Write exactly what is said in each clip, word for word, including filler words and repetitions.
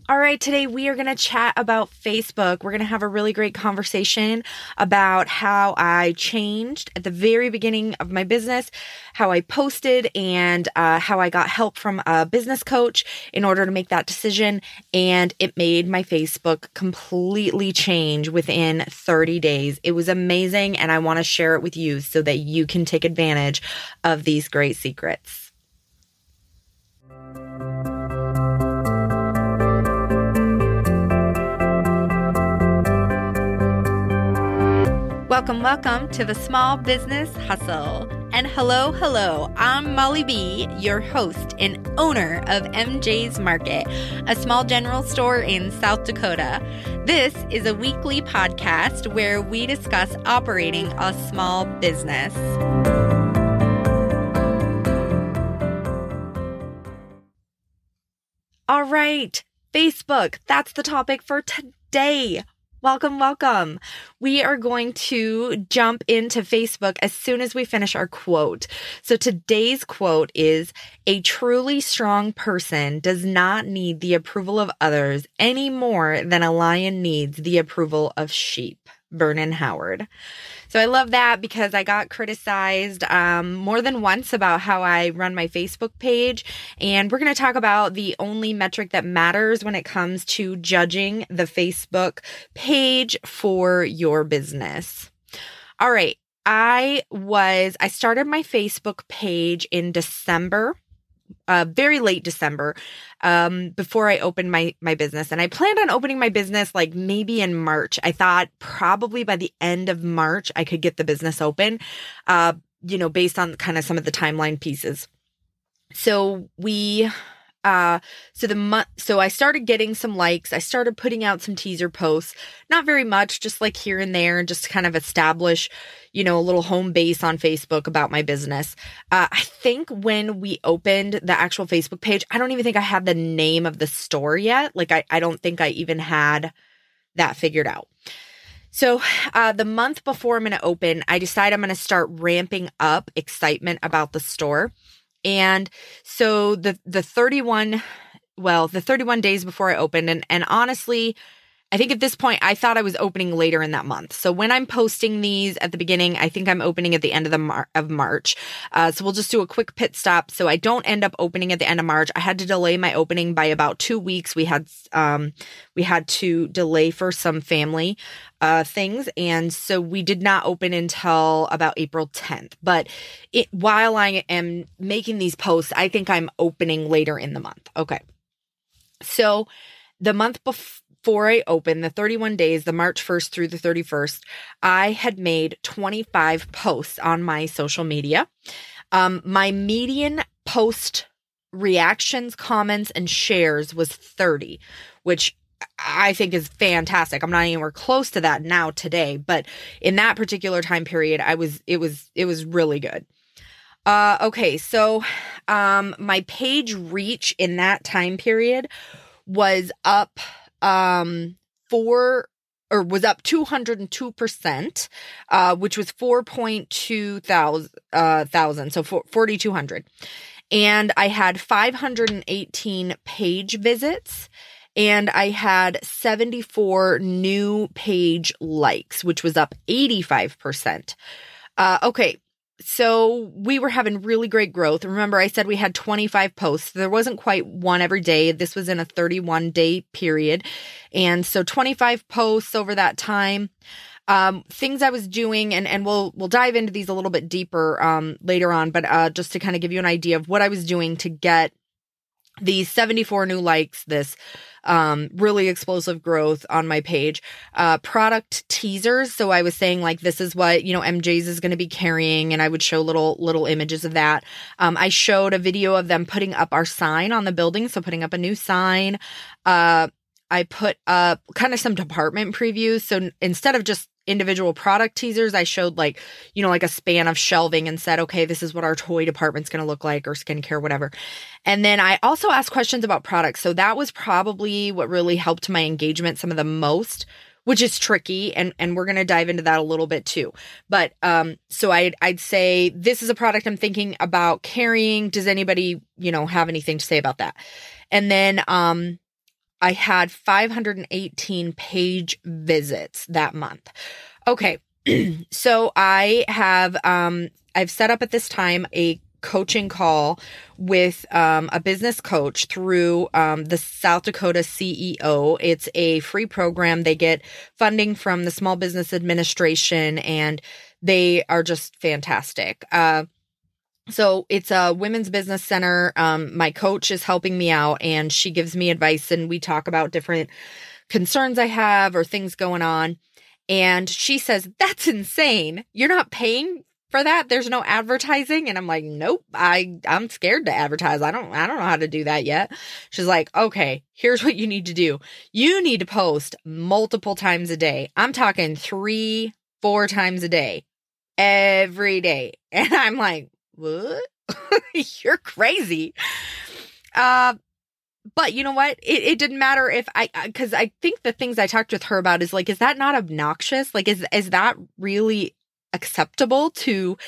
All right, today we are going to chat about Facebook. We're going to have a really great conversation about how I changed at the very beginning of my business, how I posted, and uh, how I got help from a business coach in order to make that decision. And it made my Facebook completely change within thirty days. It was amazing, and I want to share it with you so that you can take advantage of these great secrets. Welcome, welcome to the Small Business Hustle. And hello, hello, I'm Molly B, your host and owner of M J's Market, a small general store in South Dakota. This is a weekly podcast where we discuss operating a small business. All right, Facebook, that's the topic for today. Welcome, welcome. We are going to jump into Facebook as soon as we finish our quote. So today's quote is, "A truly strong person does not need the approval of others any more than a lion needs the approval of sheep." Vernon Howard. So I love that because I got criticized um, more than once about how I run my Facebook page. And we're going to talk about the only metric that matters when it comes to judging the Facebook page for your business. All right. I was, I started my Facebook page in December. Uh, very late December, um, before I opened my, my business. And I planned on opening my business like maybe in March. I thought probably by the end of March, I could get the business open, uh, you know, based on kind of some of the timeline pieces. So we, uh, so the month, so I started getting some likes. I started putting out some teaser posts, not very much, just like here and there, and just to kind of establish, you know, a little home base on Facebook about my business. Uh, I think when we opened the actual Facebook page, I don't even think I had the name of the store yet. Like, I, I don't think I even had that figured out. So uh, the month before I'm going to open, I decide I'm going to start ramping up excitement about the store. And so the, the thirty-one, well, the thirty-one days before I opened, and, and honestly, I think at this point, I thought I was opening later in that month. So when I'm posting these at the beginning, I think I'm opening at the end of the Mar- of March. Uh, so we'll just do a quick pit stop. So I don't end up opening at the end of March. I had to delay my opening by about two weeks. We had um we had to delay for some family uh things, and so we did not open until about April tenth. But it, while I am making these posts, I think I'm opening later in the month. Okay, so the month before. Before I opened, the thirty-one days, the March first through the thirty-first, I had made twenty-five posts on my social media. Um, my median post reactions, comments, and shares was thirty, which I think is fantastic. I'm not anywhere close to that now today, but in that particular time period, I was, it was, it was really good. Uh, okay. So, um, my page reach in that time period was up um, four or was up two hundred two percent, uh, which was four point two thousand, uh, thousand. So forty-two hundred. And I had five hundred eighteen page visits, and I had seventy-four new page likes, which was up eighty-five percent. Uh, okay. So we were having really great growth. Remember, I said we had twenty-five posts. There wasn't quite one every day. This was in a thirty-one day period. And so twenty-five posts over that time. Um, things I was doing, and, and we'll, we'll dive into these a little bit deeper, um, later on, but, uh, just to kind of give you an idea of what I was doing to get these seventy-four new likes, this, um, really explosive growth on my page, uh, product teasers. So I was saying like, this is what, you know, M J's is going to be carrying. And I would show little, little images of that. Um, I showed a video of them putting up our sign on the building. So putting up a new sign, uh, I put up kind of some department previews. So instead of just individual product teasers, I showed like, you know, like a span of shelving and said, okay, this is what our toy department's going to look like, or skincare, whatever. And then I also asked questions about products. So that was probably what really helped my engagement some of the most, which is tricky. And, and we're going to dive into that a little bit too. But, um, so I'd, I'd say, this is a product I'm thinking about carrying. Does anybody, you know, have anything to say about that? And then, um, I had five hundred eighteen page visits that month. Okay. So I have, um, I've set up at this time a coaching call with um, a business coach through um, the South Dakota C E O. It's a free program. They get funding from the Small Business Administration, and they are just fantastic. Uh, so it's a women's business center. Um, my coach is helping me out, and she gives me advice, and we talk about different concerns I have or things going on. And she says, "That's insane. You're not paying for that? There's no advertising?" And I'm like, "Nope, I, I'm scared to advertise. I don't, I don't know how to do that yet." She's like, "Okay, here's what you need to do. You need to post multiple times a day. I'm talking three, four times a day, every day." And I'm like, "What? You're crazy." Uh, But you know what? It, it didn't matter if I, because I think the things I talked with her about is like, is that not obnoxious? Like, is, is that really acceptable to,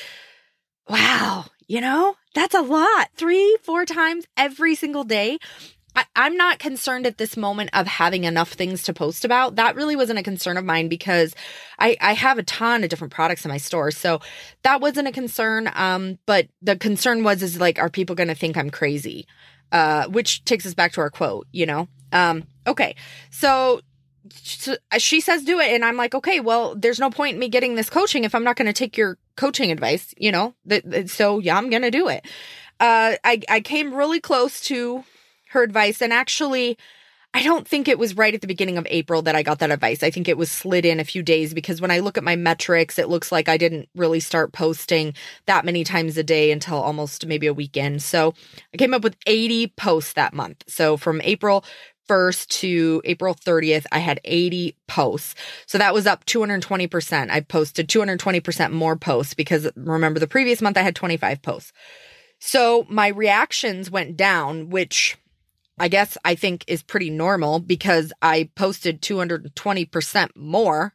wow, you know, that's a lot. Three, four times every single day. I, I'm not concerned at this moment of having enough things to post about. That really wasn't a concern of mine because I, I have a ton of different products in my store. So that wasn't a concern. Um, but the concern was, is like, are people going to think I'm crazy? Uh, which takes us back to our quote, you know? Um, okay. So, so she says, do it. And I'm like, okay, well, there's no point in me getting this coaching if I'm not going to take your coaching advice, you know? Th- so yeah, I'm going to do it. Uh, I, I came really close to her advice, and actually, I don't think it was right at the beginning of April that I got that advice. I think it was slid in a few days because when I look at my metrics, it looks like I didn't really start posting that many times a day until almost maybe a weekend. So I came up with eighty posts that month. So from April first to April thirtieth, I had eighty posts. So that was up two hundred twenty percent. I posted two hundred twenty percent more posts because remember the previous month I had twenty-five posts. So my reactions went down, which I guess I think is pretty normal because I posted two hundred twenty percent more.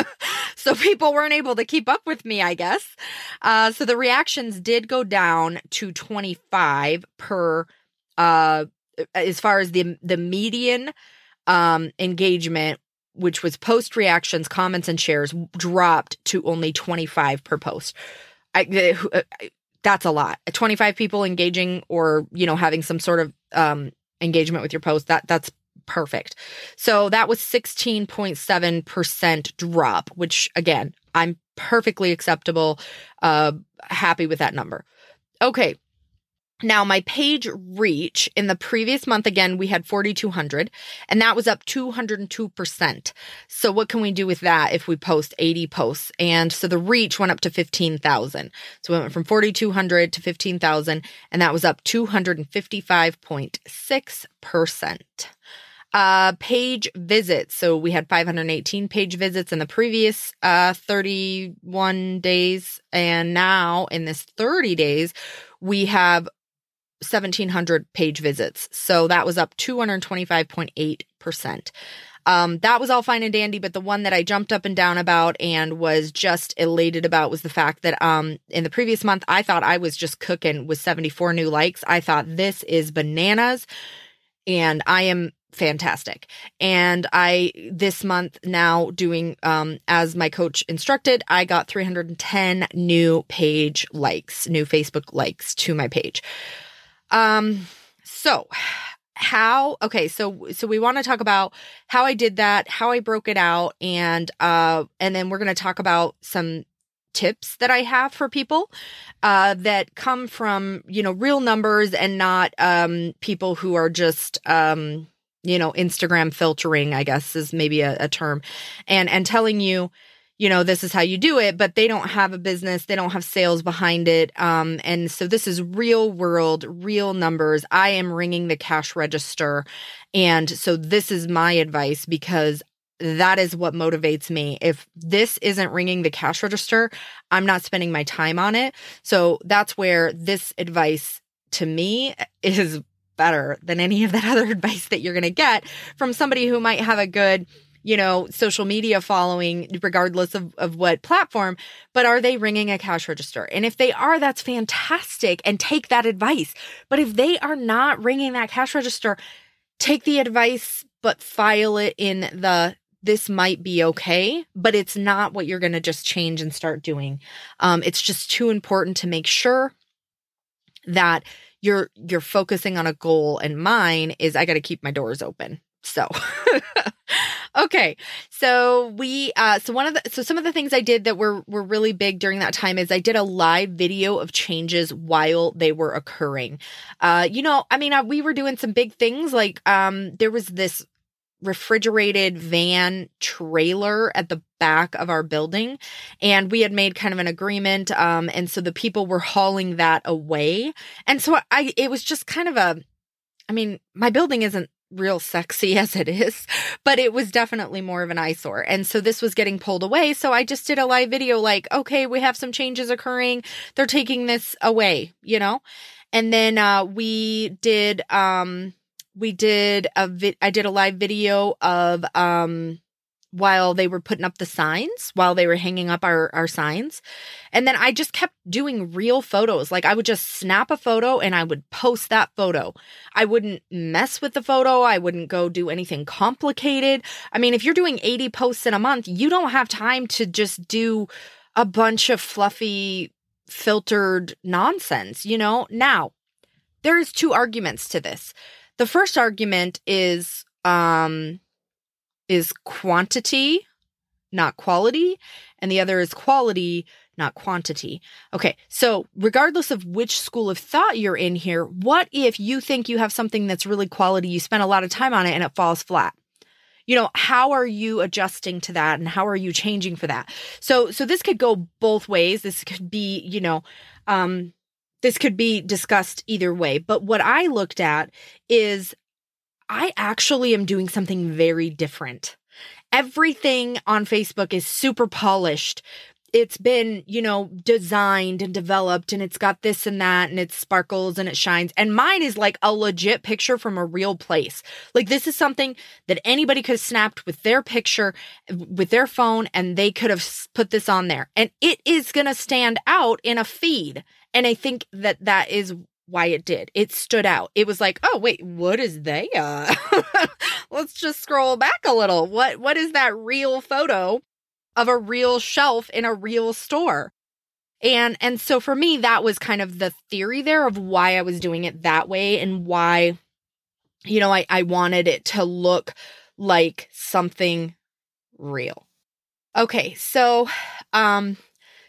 So people weren't able to keep up with me, I guess. Uh, so the reactions did go down to twenty-five per, uh, as far as the, the median um, engagement, which was post reactions, comments, and shares, dropped to only twenty-five per post. I, uh, that's a lot. twenty-five people engaging or, you know, having some sort of um, engagement with your post, that that's perfect. So that was sixteen point seven percent drop, which again, I'm perfectly acceptable, uh, happy with that number. Okay. Now my page reach in the previous month, again, we had forty-two hundred and that was up two hundred two percent. So what can we do with that if we post eighty posts? And so the reach went up to fifteen thousand. So we went from forty-two hundred to fifteen thousand and that was up two hundred fifty-five point six percent. Uh, page visits. So we had five hundred eighteen page visits in the previous uh, thirty-one days. And now in this thirty days, we have seventeen hundred page visits. So that was up two hundred twenty-five point eight percent. Um, that was all fine and dandy, but the one that I jumped up and down about and was just elated about was the fact that um, in the previous month, I thought I was just cooking with seventy-four new likes. I thought this is bananas and I am fantastic. And I, this month now doing, um, as my coach instructed, I got three hundred ten new page likes, new Facebook likes to my page. Um, so how, okay, so, so we want to talk about how I did that, how I broke it out, and, uh, and then we're going to talk about some tips that I have for people, uh, that come from, you know, real numbers and not, um, people who are just, um, you know, Instagram filtering, I guess is maybe a, a term, and, and telling you, you know, this is how you do it, but they don't have a business. They don't have sales behind it. Um, and so this is real world, real numbers. I am ringing the cash register. And so this is my advice because that is what motivates me. If this isn't ringing the cash register, I'm not spending my time on it. So that's where this advice to me is better than any of that other advice that you're going to get from somebody who might have a good, you know, social media following, regardless of, of what platform, but are they ringing a cash register? And if they are, that's fantastic and take that advice. But if they are not ringing that cash register, take the advice, but file it in the this might be okay, but it's not what you're going to just change and start doing. Um, it's just too important to make sure that you're you're focusing on a goal. And mine is I got to keep my doors open. So, okay. So we, uh, so one of the, so some of the things I did that were, were really big during that time is I did a live video of changes while they were occurring. Uh, you know, I mean, uh, we were doing some big things like, um, there was this refrigerated van trailer at the back of our building, and we had made kind of an agreement. Um, and so the people were hauling that away. And so I, it was just kind of a, I mean, my building isn't real sexy as it is, but it was definitely more of an eyesore. And so this was getting pulled away. So I just did a live video like, okay, we have some changes occurring. They're taking this away, you know? And then, uh, we did, um, we did a vi- I did a live video of, um, while they were putting up the signs, while they were hanging up our, our signs. And then I just kept doing real photos. Like I would just snap a photo and I would post that photo. I wouldn't mess with the photo. I wouldn't go do anything complicated. I mean, if you're doing eighty posts in a month, you don't have time to just do a bunch of fluffy filtered nonsense, you know? Now, there's two arguments to this. The first argument is, um, is quantity, not quality, and the other is quality, not quantity. Okay, so regardless of which school of thought you're in here, what if you think you have something that's really quality, you spend a lot of time on it, and it falls flat? You know, how are you adjusting to that, and how are you changing for that? So, so this could go both ways. This could be, you know, um, this could be discussed either way. But what I looked at is I actually am doing something very different. Everything on Facebook is super polished. It's been, you know, designed and developed, and it's got this and that, and it sparkles and it shines. And mine is like a legit picture from a real place. Like this is something that anybody could have snapped with their picture, with their phone, and they could have put this on there. And it is going to stand out in a feed. And I think that that is why it did. It stood out. It was like, oh, wait, what is they? Uh, let's just scroll back a little. What, what is that real photo of a real shelf in a real store? And, and so for me, that was kind of the theory there of why I was doing it that way and why, you know, I, I wanted it to look like something real. Okay. So, um,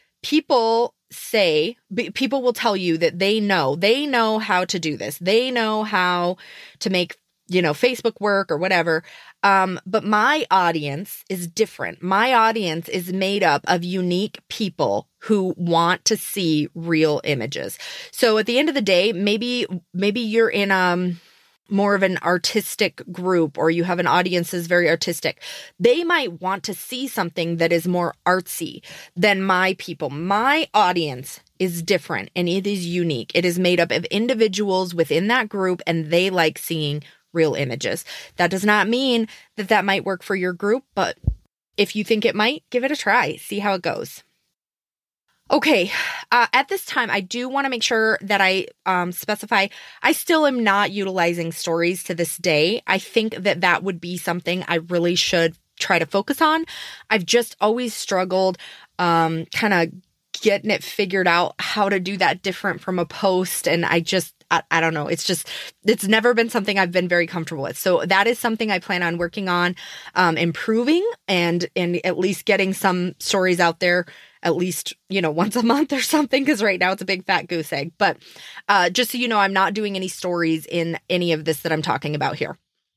people say, people will tell you that they know, they know how to do this. They know how to make, you know, Facebook work or whatever. Um, but my audience is different. My audience is made up of unique people who want to see real images. So at the end of the day, maybe, maybe you're in, um, more of an artistic group, or you have an audience that's very artistic. They might want to see something that is more artsy than my people. My audience is different and it is unique. It is made up of individuals within that group, and they like seeing real images. That does not mean that that might work for your group, but if you think it might, give it a try. See how it goes. Okay, uh, at this time, I do want to make sure that I um, specify, I still am not utilizing stories to this day. I think that that would be something I really should try to focus on. I've just always struggled um, kind of getting it figured out how to do that different from a post. And I just, I, I don't know. It's just, it's never been something I've been very comfortable with. So that is something I plan on working on, um, improving and, and at least getting some stories out there at least, you know, once a month or something. Cause right now it's a big fat goose egg, but, uh, just so you know, I'm not doing any stories in any of this that I'm talking about here.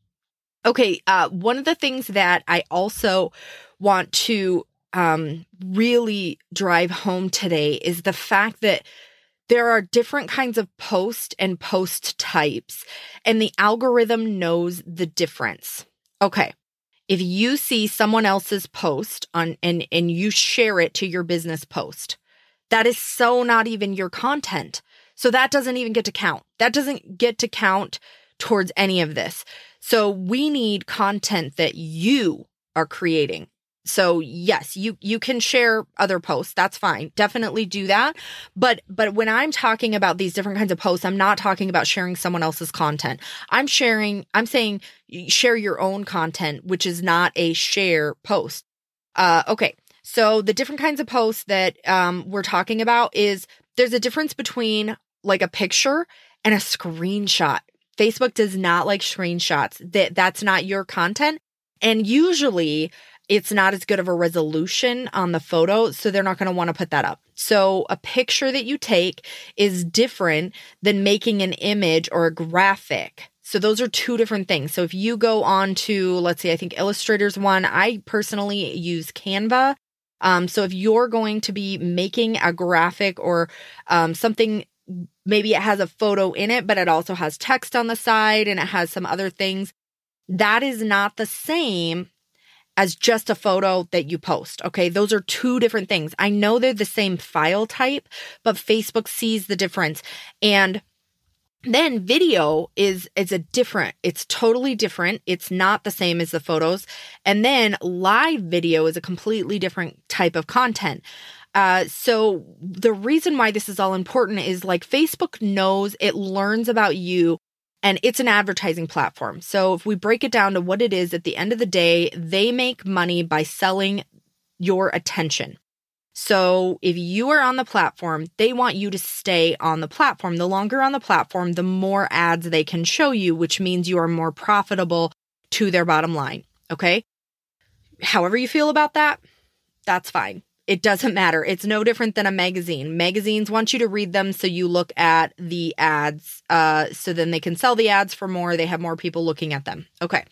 Okay. Uh, one of the things that I also want to, um, really drive home today is the fact that there are different kinds of post and post types, and the algorithm knows the difference. Okay. If you see someone else's post on and, and you share it to your business post, that is so not even your content. So that doesn't even get to count. That doesn't get to count towards any of this. So we need content that you are creating. So yes, you, you can share other posts. That's fine. Definitely do that. But, but when I'm talking about these different kinds of posts, I'm not talking about sharing someone else's content. I'm sharing, I'm saying share your own content, which is not a share post. Uh, okay. So the different kinds of posts that, um, we're talking about is there's a difference between like a picture and a screenshot. Facebook does not like screenshots. That that's not your content. And usually it's not as good of a resolution on the photo, so they're not going to want to put that up. So a picture that you take is different than making an image or a graphic. So those are two different things. So if you go on to, let's see, I think Illustrator's one, I personally use Canva. Um, so if you're going to be making a graphic or um, something, maybe it has a photo in it, but it also has text on the side and it has some other things, that is not the same as just a photo that you post. Okay. Those are two different things. I know they're the same file type, but Facebook sees the difference. And then video is, is a different, it's totally different. It's not the same as the photos. And then live video is a completely different type of content. Uh, so the reason why this is all important is like Facebook knows, it learns about you. And it's an advertising platform. So if we break it down to what it is, at the end of the day, they make money by selling your attention. So if you are on the platform, they want you to stay on the platform. The longer on the platform, the more ads they can show you, which means you are more profitable to their bottom line. Okay? However you feel about that, that's fine. It doesn't matter. It's no different than a magazine. Magazines want you to read them, so you look at the ads, uh, so then they can sell the ads for more. They have more people looking at them. Okay.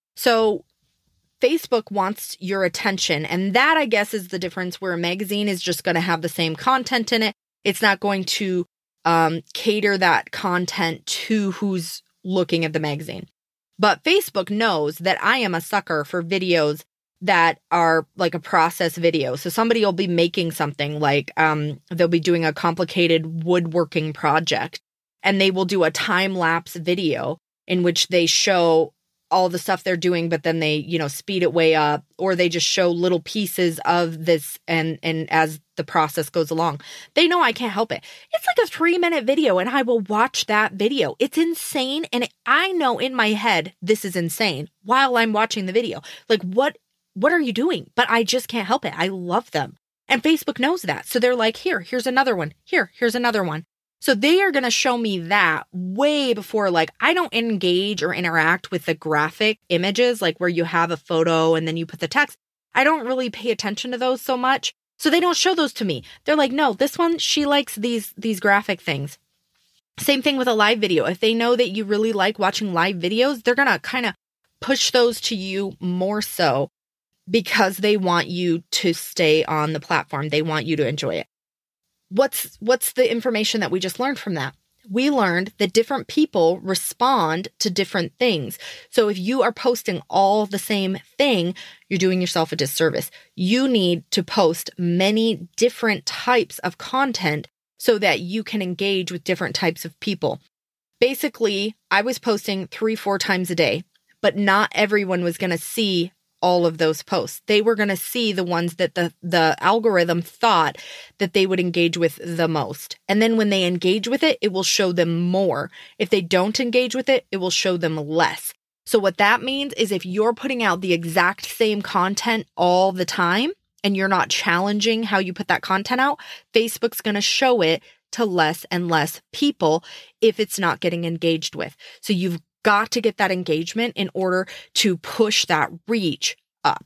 So Facebook wants your attention, and that, I guess, is the difference where a magazine is just going to have the same content in it. It's not going to um, cater that content to who's looking at the magazine. But Facebook knows that I am a sucker for videos that are like a process video. So somebody will be making something like um, they'll be doing a complicated woodworking project, and they will do a time-lapse video in which they show all the stuff they're doing, but then they, you know, speed it way up, or they just show little pieces of this and and as the process goes along. They know I can't help it. It's like a three minute video and I will watch that video. It's insane. And I know in my head, this is insane while I'm watching the video. Like, what What are you doing? But I just can't help it. I love them. And Facebook knows that. So they're like, here, here's another one. Here, here's another one. So they are going to show me that way before, like, I don't engage or interact with the graphic images, like where you have a photo and then you put the text. I don't really pay attention to those so much. So they don't show those to me. They're like, no, this one, she likes these, these graphic things. Same thing with a live video. If they know that you really like watching live videos, they're going to kind of push those to you more so, because they want you to stay on the platform. They want you to enjoy it. What's what's the information that we just learned from that? We learned that different people respond to different things. So if you are posting all the same thing, you're doing yourself a disservice. You need to post many different types of content so that you can engage with different types of people. Basically, I was posting three, four times a day, but not everyone was going to see all of those posts. They were going to see the ones that the, the algorithm thought that they would engage with the most. And then when they engage with it, it will show them more. If they don't engage with it, it will show them less. So what that means is if you're putting out the exact same content all the time and you're not challenging how you put that content out, Facebook's going to show it to less and less people if it's not getting engaged with. So you've got to get that engagement in order to push that reach up.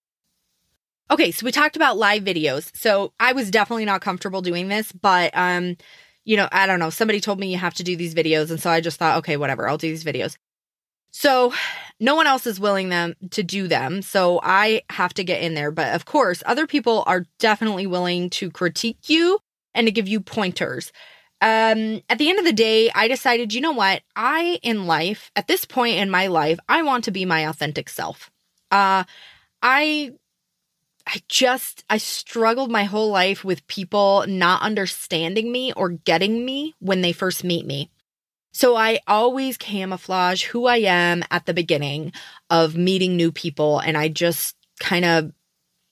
Okay, so we talked about live videos. So I was definitely not comfortable doing this, but um, you know, I don't know. Somebody told me you have to do these videos, and so I just thought, okay, whatever, I'll do these videos. So no one else is willing them to do them, so I have to get in there. But of course, other people are definitely willing to critique you and to give you pointers. Um, at the end of the day, I decided, you know what? I, in life, at this point in my life, I want to be my authentic self. Uh, I, I just, I struggled my whole life with people not understanding me or getting me when they first meet me. So I always camouflage who I am at the beginning of meeting new people. And I just kind of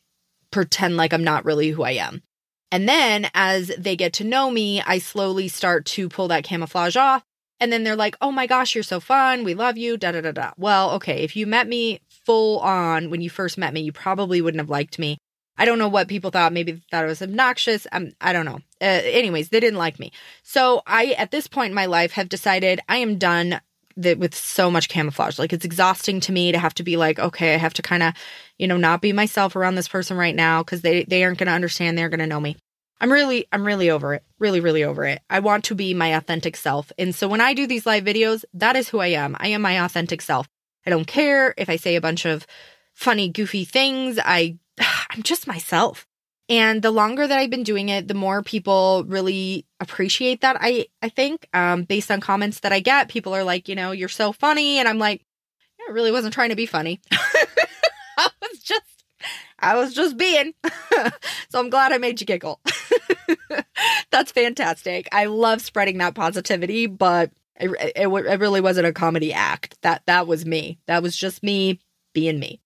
pretend like I'm not really who I am. And then as they get to know me, I slowly start to pull that camouflage off. And then they're like, oh my gosh, you're so fun. We love you. Da da da da. Well, okay. If you met me full on when you first met me, you probably wouldn't have liked me. I don't know what people thought. Maybe they thought I was obnoxious. Um, I don't know. Uh, anyways, they didn't like me. So I, at this point in my life, have decided I am done th- with so much camouflage. Like, it's exhausting to me to have to be like, okay, I have to kind of, you know, not be myself around this person right now because they, they aren't going to understand. They're going to know me. I'm really, I'm really over it. Really, really over it. I want to be my authentic self. And so when I do these live videos, that is who I am. I am my authentic self. I don't care if I say a bunch of funny, goofy things. I, I'm just myself. And the longer that I've been doing it, the more people really appreciate that. I, I think, um, based on comments that I get, people are like, you know, you're so funny. And I'm like, I really wasn't trying to be funny. I was just, I was just being. So I'm glad I made you giggle. That's fantastic. I love spreading that positivity, but it, it, it really wasn't a comedy act. That, that was me. That was just me being me.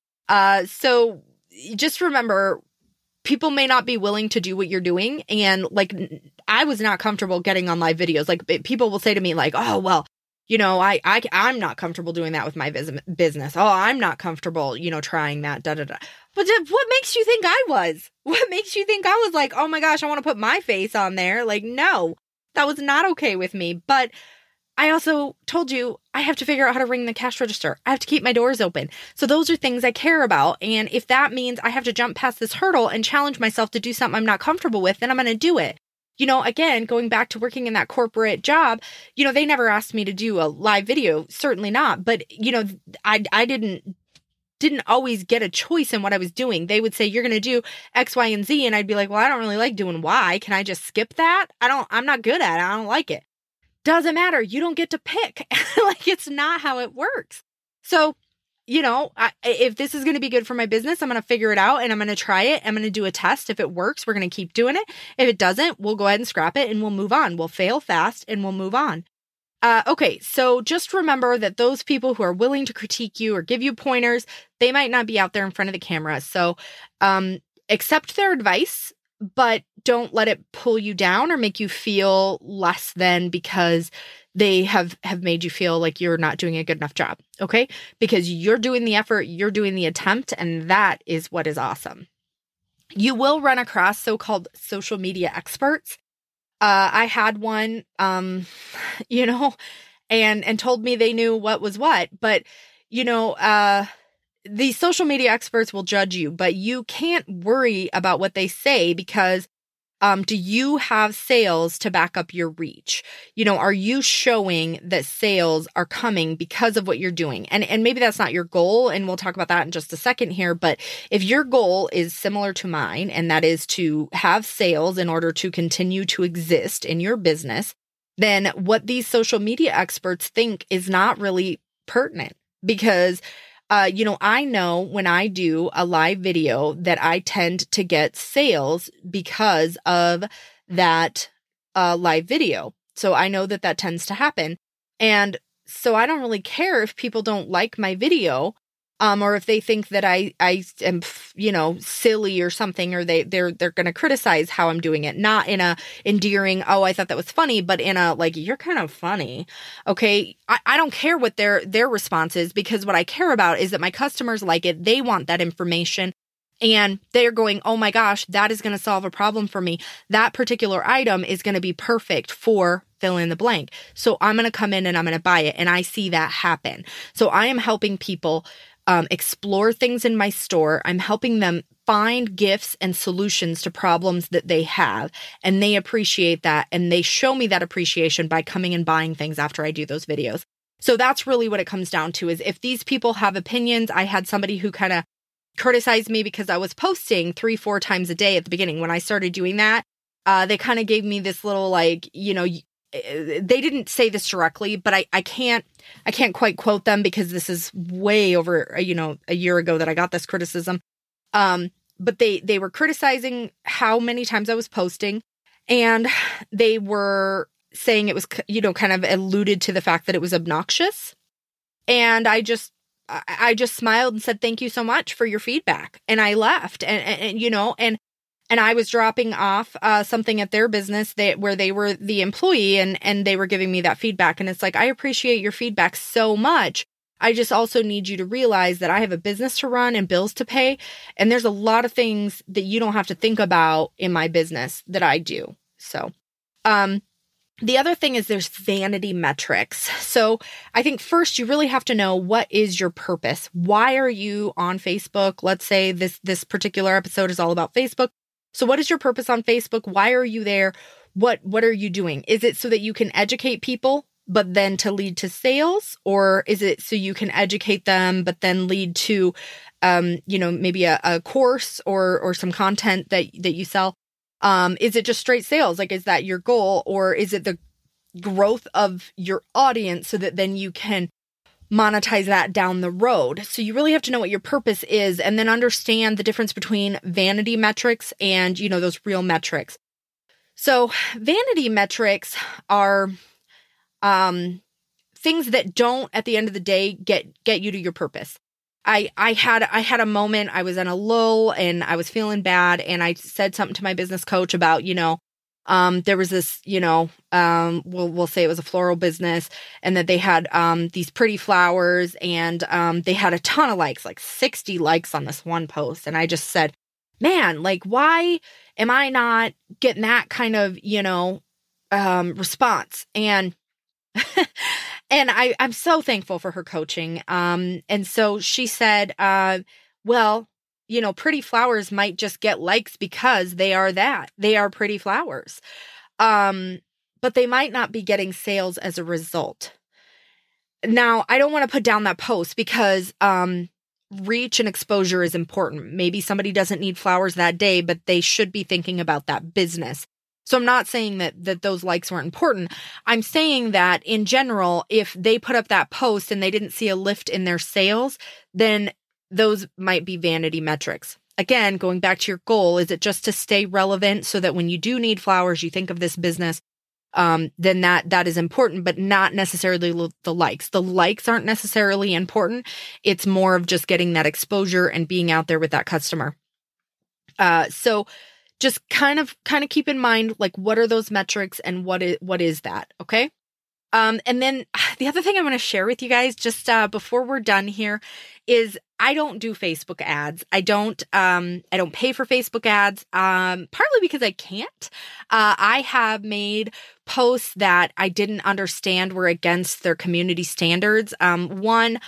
Uh, so just remember, people may not be willing to do what you're doing. And like, I was not comfortable getting on live videos. Like, people will say to me like, oh, well, you know, I, I, I'm not comfortable doing that with my business. Oh, I'm not comfortable, you know, trying that, da, da, da. But what makes you think I was? What makes you think I was like, oh my gosh, I want to put my face on there? Like, no, that was not okay with me. But I also told you I have to figure out how to ring the cash register. I have to keep my doors open. So those are things I care about. And if that means I have to jump past this hurdle and challenge myself to do something I'm not comfortable with, then I'm going to do it. You know, again, going back to working in that corporate job, you know, they never asked me to do a live video. Certainly not. But, you know, I, I didn't, didn't always get a choice in what I was doing. They would say, you're going to do X, Y, and Z. And I'd be like, well, I don't really like doing Y. Can I just skip that? I don't, I'm not good at it. I don't like it. Doesn't matter. You don't get to pick. Like, it's not how it works. So, you know, I, if this is going to be good for my business, I'm going to figure it out and I'm going to try it. I'm going to do a test. If it works, we're going to keep doing it. If it doesn't, we'll go ahead and scrap it and we'll move on. We'll fail fast and we'll move on. Uh, okay, so just remember that those people who are willing to critique you or give you pointers, they might not be out there in front of the camera. So um, accept their advice, but don't let it pull you down or make you feel less than because they have, have made you feel like you're not doing a good enough job, okay? Because you're doing the effort, you're doing the attempt, and that is what is awesome. You will run across so-called social media experts. Uh, I had one, um, you know, and, and told me they knew what was what, but, you know, uh, these social media experts will judge you, but you can't worry about what they say because Um, do you have sales to back up your reach? You know, are you showing that sales are coming because of what you're doing? And and maybe that's not your goal, and we'll talk about that in just a second here. But if your goal is similar to mine, and that is to have sales in order to continue to exist in your business, then what these social media experts think is not really pertinent because Uh, you know, I know when I do a live video that I tend to get sales because of that uh, live video. So I know that that tends to happen. And so I don't really care if people don't like my video, um, or if they think that I, I am, you know, silly or something, or they, they're, they're going to criticize how I'm doing it. Not in a endearing, oh, I thought that was funny, but in a, like, you're kind of funny. Okay. I, I don't care what their, their response is because what I care about is that my customers like it. They want that information and they're going, oh my gosh, that is going to solve a problem for me. That particular item is going to be perfect for fill in the blank. So I'm going to come in and I'm going to buy it. And I see that happen. So I am helping people Um, explore things in my store. I'm helping them find gifts and solutions to problems that they have, and they appreciate that, and they show me that appreciation by coming and buying things after I do those videos. So that's really what it comes down to is if these people have opinions. I had somebody who kind of criticized me because I was posting three, four times a day at the beginning. When I started doing that, uh, they kind of gave me this little like, you know, they didn't say this directly, but I, I can't, I can't quite quote them because this is way over, you know, a year ago that I got this criticism. Um, but they, they were criticizing how many times I was posting, and they were saying it was, you know, kind of alluded to the fact that it was obnoxious. And I just, I, I just smiled and said, thank you so much for your feedback. And I left and, and, and you know, and, and I was dropping off uh, something at their business that where they were the employee and, and they were giving me that feedback. And it's like, I appreciate your feedback so much. I just also need you to realize that I have a business to run and bills to pay. And there's a lot of things that you don't have to think about in my business that I do. So, um, the other thing is there's vanity metrics. So I think first you really have to know, what is your purpose? Why are you on Facebook? Let's say this, this particular episode is all about Facebook. So what is your purpose on Facebook? Why are you there? What, what are you doing? Is it so that you can educate people, but then to lead to sales? Or is it so you can educate them, but then lead to, um, you know, maybe a, a course or, or some content that, that you sell? Um, is it just straight sales? Like, is that your goal? Or is it the growth of your audience so that then you can monetize that down the road? So you really have to know what your purpose is and then understand the difference between vanity metrics and, you know, those real metrics. So vanity metrics are, um, things that don't at the end of the day get, get you to your purpose. I, I had, I had a moment, I was in a lull and I was feeling bad. And I said something to my business coach about, you know, um, there was this, you know, um, we'll, we'll say it was a floral business and that they had, um, these pretty flowers and, um, they had a ton of likes, like sixty likes on this one post. And I just said, man, like, why am I not getting that kind of, you know, um, response? And And I, I'm so thankful for her coaching. Um, and so she said, uh, well, you know, pretty flowers might just get likes because they are that. They are pretty flowers. Um, but they might not be getting sales as a result. Now, I don't want to put down that post because um, reach and exposure is important. Maybe somebody doesn't need flowers that day, but they should be thinking about that business. So I'm not saying that that those likes weren't important. I'm saying that in general, if they put up that post and they didn't see a lift in their sales, then those might be vanity metrics. Again, going back to your goal, is it just to stay relevant so that when you do need flowers, you think of this business? Um, then that that is important, but not necessarily the likes. The likes aren't necessarily important. It's more of just getting that exposure and being out there with that customer. Uh, so. Just kind of, kind of keep in mind, like, what are those metrics and what is, what is that? Okay. Um, and then the other thing I want to share with you guys just, uh, before we're done here is I don't do Facebook ads. I don't, um, I don't pay for Facebook ads, um, partly because I can't. Uh, I have made posts that I didn't understand were against their community standards. Um, one,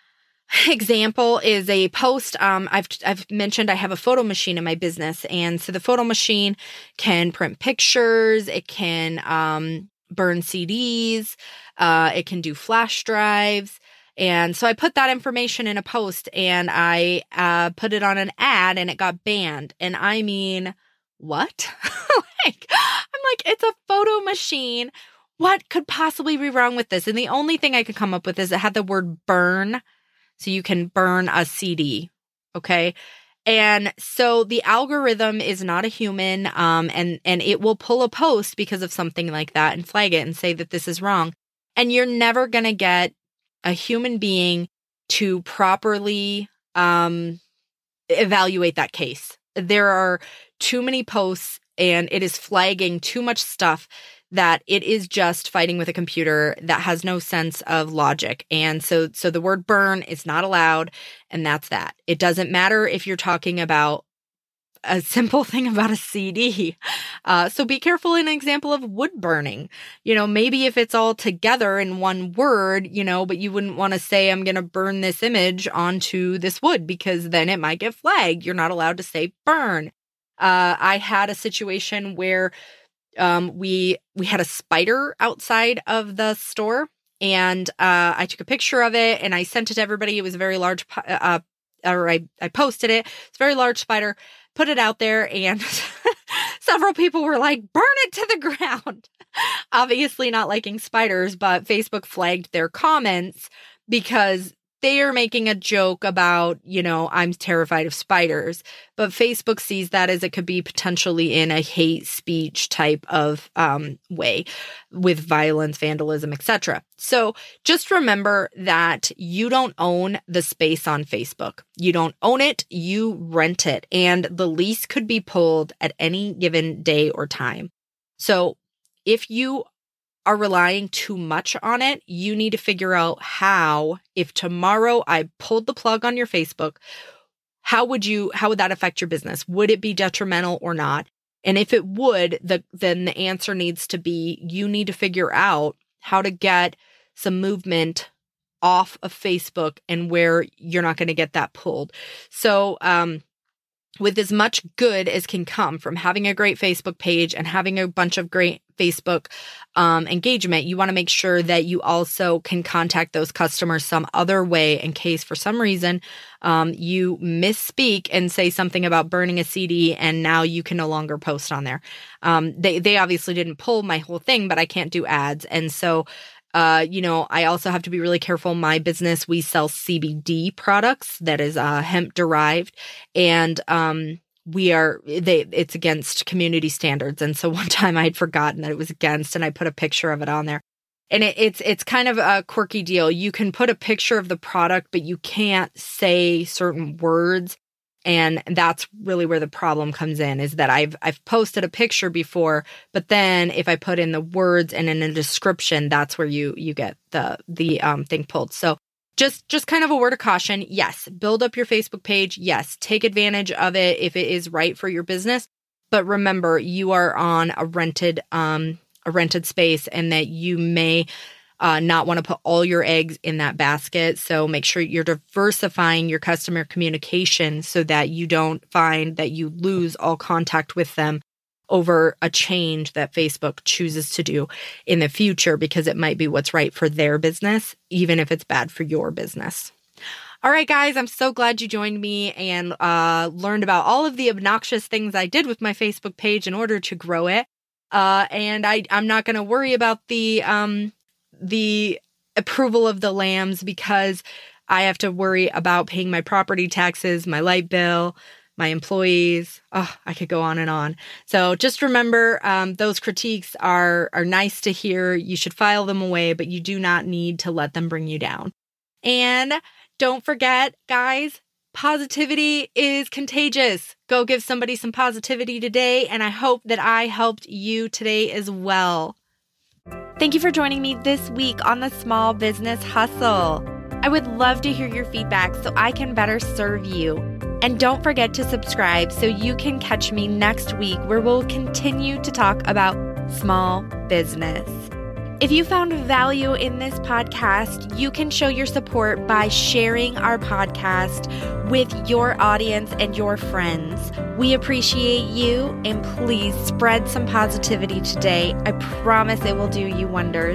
example is a post. Um, I've, I've mentioned I have a photo machine in my business. And so the photo machine can print pictures. It can, um, burn C Ds. Uh, it can do flash drives. And so I put that information in a post and I, uh, put it on an ad and it got banned. And I mean, what? like, I'm like, it's a photo machine. What could possibly be wrong with this? And the only thing I could come up with is it had the word burn. So you can burn a C D, okay? And so the algorithm is not a human, um, and, and it will pull a post because of something like that and flag it and say that this is wrong. And you're never going to get a human being to properly um, evaluate that case. There are too many posts and it is flagging too much stuff that it is just fighting with a computer that has no sense of logic. And so, so the word burn is not allowed. And that's that. It doesn't matter if you're talking about a simple thing about a C D. Uh, so be careful in an example of wood burning. You know, maybe if it's all together in one word, you know, but you wouldn't want to say, I'm going to burn this image onto this wood because then it might get flagged. You're not allowed to say burn. Uh, I had a situation where Um, we, we had a spider outside of the store and, uh, I took a picture of it and I sent it to everybody. It was a very large, uh, or I, I posted it. It's a very large spider, put it out there and several people were like, burn it to the ground. Obviously not liking spiders, but Facebook flagged their comments because they are making a joke about, you know, I'm terrified of spiders, but Facebook sees that as it could be potentially in a hate speech type of um, way with violence, vandalism, et cetera. So just remember that you don't own the space on Facebook. You don't own it, you rent it, and the lease could be pulled at any given day or time. So if you are relying too much on it, you need to figure out how, if tomorrow I pulled the plug on your Facebook, how would you, how would that affect your business? Would it be detrimental or not? And if it would, the, then the answer needs to be, you need to figure out how to get some movement off of Facebook and where you're not going to get that pulled. So, um, with as much good as can come from having a great Facebook page and having a bunch of great Facebook um, engagement, you want to make sure that you also can contact those customers some other way in case for some reason um, you misspeak and say something about burning a C D and now you can no longer post on there. Um, they, they obviously didn't pull my whole thing, but I can't do ads. And so Uh, you know, I also have to be really careful. My business, we sell C B D products that is uh, hemp derived, and um, we are they. It's against community standards. And so one time I had forgotten that it was against, and I put a picture of it on there. And it, it's it's kind of a quirky deal. You can put a picture of the product, but you can't say certain words. And that's really where the problem comes in, is that I've I've posted a picture before, but then if I put in the words and in a description, that's where you you get the the um, thing pulled. So just just kind of a word of caution. Yes, build up your Facebook page. Yes, take advantage of it if it is right for your business. But remember, you are on a rented um a rented space, and that you may Uh, not want to put all your eggs in that basket. So make sure you're diversifying your customer communication so that you don't find that you lose all contact with them over a change that Facebook chooses to do in the future, because it might be what's right for their business, even if it's bad for your business. All right, guys, I'm so glad you joined me and uh, learned about all of the obnoxious things I did with my Facebook page in order to grow it. Uh, and I, I'm not going to worry about the... Um, the approval of the lambs, because I have to worry about paying my property taxes, my light bill, my employees. Oh, I could go on and on. So just remember, um, those critiques are, are nice to hear. You should file them away, but you do not need to let them bring you down. And don't forget, guys, positivity is contagious. Go give somebody some positivity today. And I hope that I helped you today as well. Thank you for joining me this week on the Small Business Hustle. I would love to hear your feedback so I can better serve you. And don't forget to subscribe so you can catch me next week, where we'll continue to talk about small business. If you found value in this podcast, you can show your support by sharing our podcast with your audience and your friends. We appreciate you, and please spread some positivity today. I promise it will do you wonders.